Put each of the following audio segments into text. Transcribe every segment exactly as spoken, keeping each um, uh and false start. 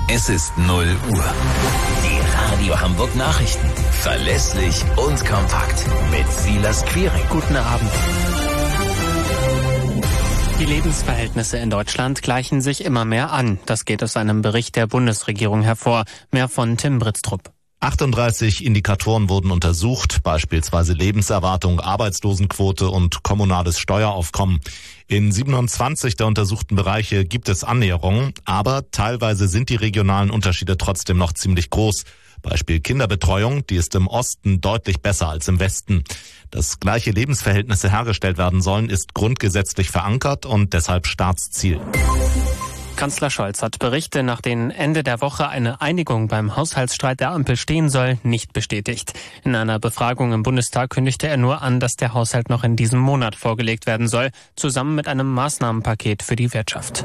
Es ist null Uhr. Die Radio Hamburg Nachrichten. Verlässlich und kompakt. Mit Silas Quiring. Guten Abend. Die Lebensverhältnisse in Deutschland gleichen sich immer mehr an. Das geht aus einem Bericht der Bundesregierung hervor. Mehr von Tim Britztrup. achtunddreißig Indikatoren wurden untersucht, beispielsweise Lebenserwartung, Arbeitslosenquote und kommunales Steueraufkommen. In siebenundzwanzig der untersuchten Bereiche gibt es Annäherungen, aber teilweise sind die regionalen Unterschiede trotzdem noch ziemlich groß. Beispiel Kinderbetreuung, die ist im Osten deutlich besser als im Westen. Dass gleiche Lebensverhältnisse hergestellt werden sollen, ist grundgesetzlich verankert und deshalb Staatsziel. Kanzler Scholz hat Berichte, nach denen Ende der Woche eine Einigung beim Haushaltsstreit der Ampel stehen soll, nicht bestätigt. In einer Befragung im Bundestag kündigte er nur an, dass der Haushalt noch in diesem Monat vorgelegt werden soll, zusammen mit einem Maßnahmenpaket für die Wirtschaft.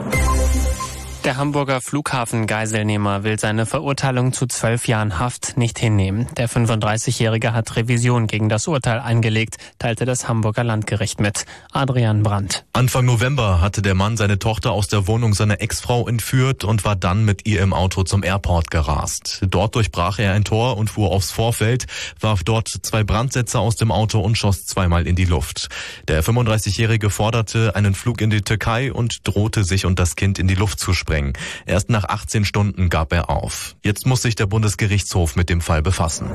Der Hamburger Flughafen-Geiselnehmer will seine Verurteilung zu zwölf Jahren Haft nicht hinnehmen. Der fünfunddreißigjährige hat Revision gegen das Urteil eingelegt, teilte das Hamburger Landgericht mit. Adrian Brandt. Anfang November hatte der Mann seine Tochter aus der Wohnung seiner Ex-Frau entführt und war dann mit ihr im Auto zum Airport gerast. Dort durchbrach er ein Tor und fuhr aufs Vorfeld, warf dort zwei Brandsätze aus dem Auto und schoss zweimal in die Luft. Der fünfunddreißigjährige forderte einen Flug in die Türkei und drohte, sich und das Kind in die Luft zu sprengen. Erst nach achtzehn Stunden gab er auf. Jetzt muss sich der Bundesgerichtshof mit dem Fall befassen.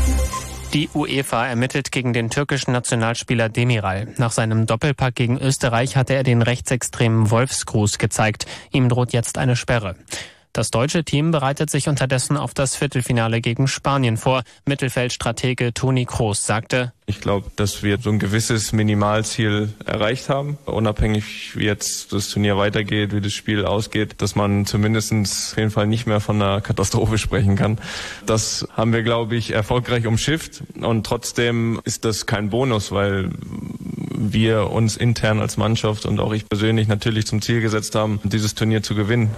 Die UEFA ermittelt gegen den türkischen Nationalspieler Demiral. Nach seinem Doppelpack gegen Österreich hatte er den rechtsextremen Wolfsgruß gezeigt. Ihm droht jetzt eine Sperre. Das deutsche Team bereitet sich unterdessen auf das Viertelfinale gegen Spanien vor. Mittelfeldstratege Toni Kroos sagte: Ich glaube, dass wir so ein gewisses Minimalziel erreicht haben. Unabhängig, wie jetzt das Turnier weitergeht, wie das Spiel ausgeht, dass man zumindest auf jeden Fall nicht mehr von einer Katastrophe sprechen kann. Das haben wir, glaube ich, erfolgreich umschifft. Und trotzdem ist das kein Bonus, weil wir uns intern als Mannschaft und auch ich persönlich natürlich zum Ziel gesetzt haben, dieses Turnier zu gewinnen.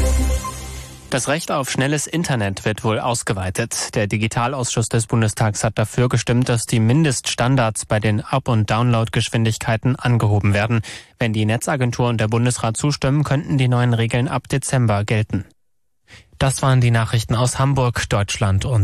Das Recht auf schnelles Internet wird wohl ausgeweitet. Der Digitalausschuss des Bundestags hat dafür gestimmt, dass die Mindeststandards bei den Up- und Downloadgeschwindigkeiten angehoben werden. Wenn die Netzagentur und der Bundesrat zustimmen, könnten die neuen Regeln ab Dezember gelten. Das waren die Nachrichten aus Hamburg, Deutschland und